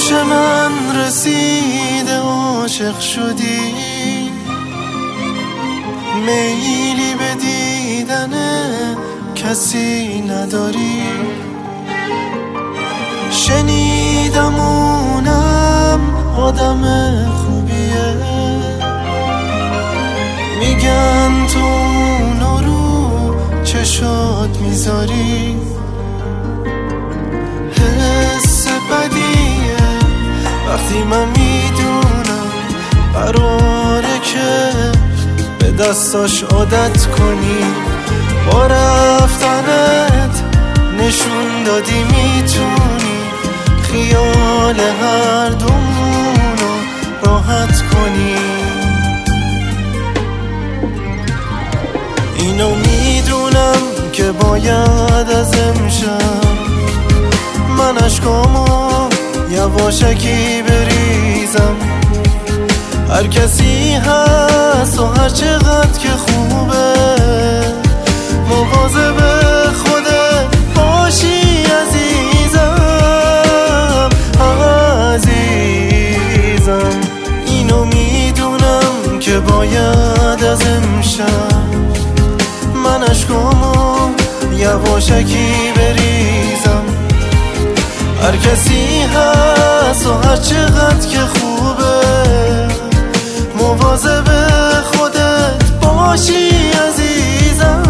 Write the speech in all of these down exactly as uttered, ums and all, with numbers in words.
پیش من رسیده عاشق شدی، میلی به دیدن کسی نداری. شنیدم اونم آدم خوبیه، میگن تو اونو رو چشات میذاری. حس بدیه وقتی من میدونم قراره که به دستاش عادت کنی. با رفتنت نشون دادی میتونی خیال هر دومونو راحت کنی. اینو میدونم که باید از امشب من اشکامو یواشکی بریزم. هر کسی هست و هر چقدر که خوبه مواظب خودت باشی عزیزم، عزیزم. اینو میدونم که باید از امشب من اشکامو یواشکی بریزم. هر کسی هست و هر چقدر که خوبه مواظب خودت باشی عزیزم،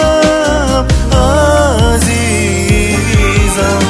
عزیزم.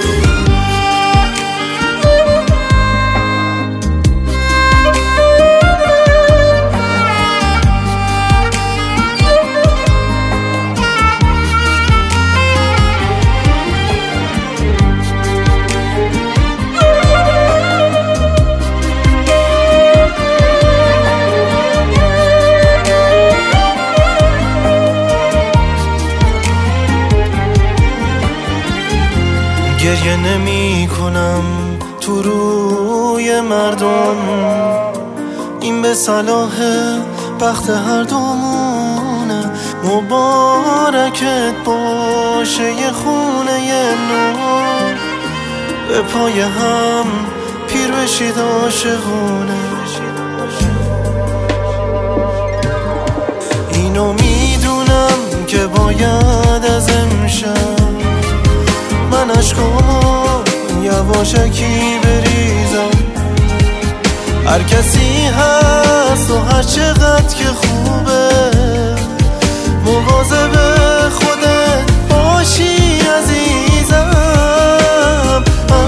گریه نمی کنم تو روی مردم، این به صلاح بخت هر دومونه. مبارکت باشه یه خونه نو، به پای هم پیر بشید عاشقونه. اینو میدونم که باید از امشب من اشکامو یواشکی بریزم. هر کسی هست و هر چقدر که خوبه مواظب خودت باشی عزیزم،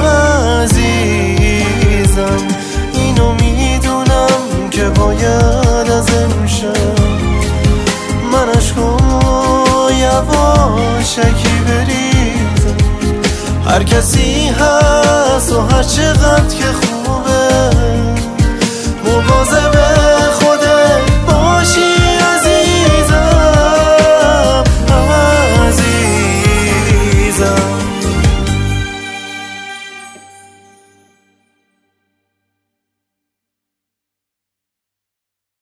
عزیزم. اینو میدونم که باید از امشب من اشکامو یواشکی بریزم. هر کسی هست و هر